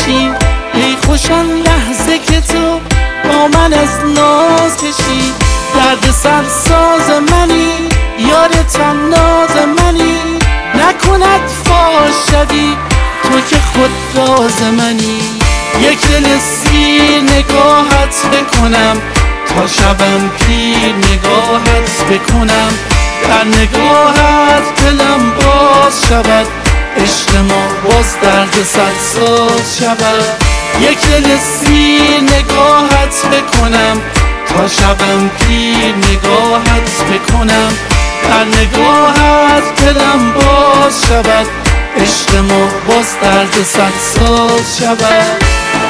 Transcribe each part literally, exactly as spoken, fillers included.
باشی. ای خوش آن لحظه که تو با من از ناز کشی. درد سر ساز منی، یارتم ناز منی. نکند فاش شدی تو که خود راز منی. یک دل سیر نگاهت بکنم تا شبم پیر نگاهت بکنم. در نگاهت دلم باز شود، عشق ما باز درد صد ساز شود. یک دل سیر نگاهت بکنم تا شبم پیر نگاهت بکنم. در نگاهت دلم باز شود، عشق ما باز درد صد ساز شود.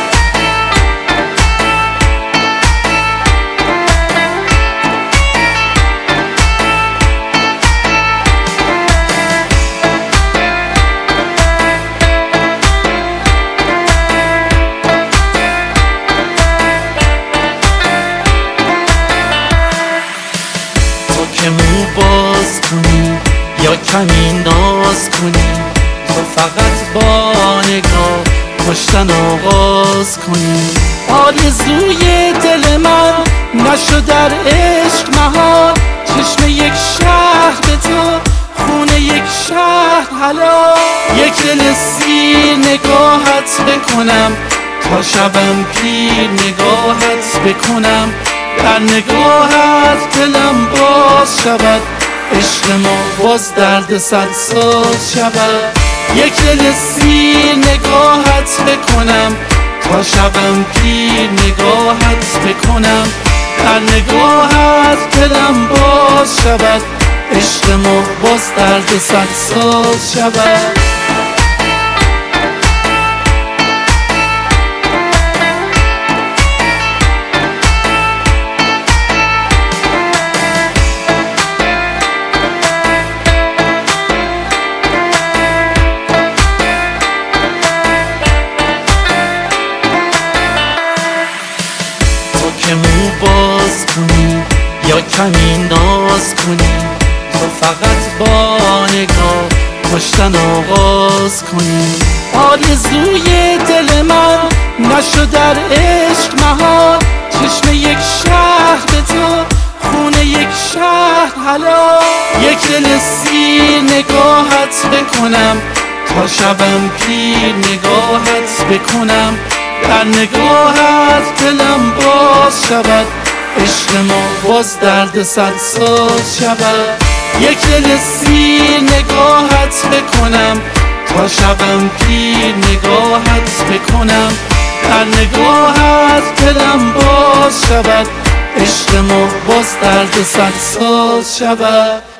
که مو باز کنی یا کمی ناز کنی، تو فقط با نگاه کشتن آغاز کنی. آرزوی دل من نشد در عشق مهار، چشم یک شهر به تو، خون یک شهر حلال. یک دل سیر نگاهت بکنم تا شبم پیر نگاهت بکنم. در نگاهت دلم باز شود، عشق ما باز درد صد ساز شود. یک دل سیر نگاهت بکنم تا شبم پیر نگاهت بکنم. در نگاهت دلم باز شود، عشق ما باز درد صد ساز شود. که مو باز کنی یا کمی ناز کنی، تو فقط با نگاه کشتن آغاز کنی. آرزوی دل من نشد در عشق مهار، چشم یک شهر به تو، خون یک شهر حلال. یک دل سیر نگاهت بکنم تا شبم پیر نگاهت بکنم. در نگاهت دلم باز شود، عشق ما باز درد صد ساز شود. یک دل سیر نگاهت بکنم تا شبم پیر نگاهت بکنم. در نگاهت دلم باز شود، عشق ما باز درد صد ساز شود.